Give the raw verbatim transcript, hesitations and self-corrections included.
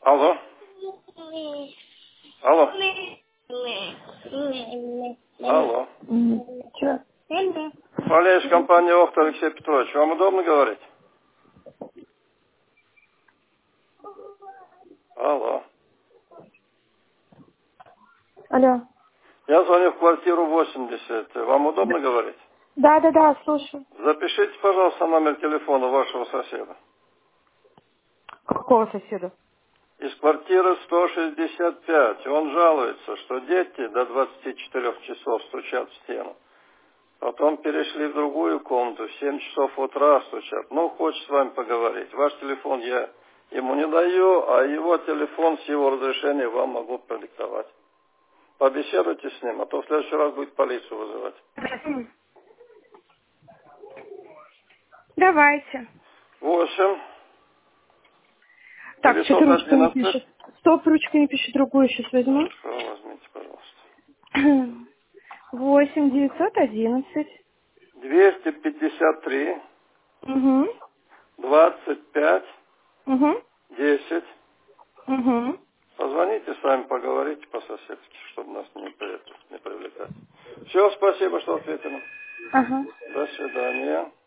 Алло. Алло. Алло. Че? Управляющая компания Охта Алексей Петрович. Вам удобно говорить? Алло. Алло. Я звоню в квартиру восемьдесят. Вам удобно говорить? Да, да, да, слушаю. Запишите, пожалуйста, номер телефона вашего соседа. Какого соседа? Из квартиры сто шестьдесят пять. Он жалуется, что дети до двадцати четырёх часов стучат в стену. Потом перешли в другую комнату, в семь часов утра стучат. Ну, хочет с вами поговорить. Ваш телефон я ему не даю, а его телефон с его разрешения вам могу продиктовать. Побеседуйте с ним, а то в следующий раз будет полицию вызывать. Давайте. Восемь. Так, что-то ручка не девятьсот одиннадцать. пишет. Стоп, ручка не пишет, другую сейчас возьму. Хорошо, возьмите, пожалуйста. Восемь девятьсот одиннадцать. двести пятьдесят три. Угу. двадцать пять. Угу. десять. Угу. Позвоните сами, поговорите по-соседски, чтобы нас не, при- не привлекать. Все, спасибо, что ответили. Ага. До свидания.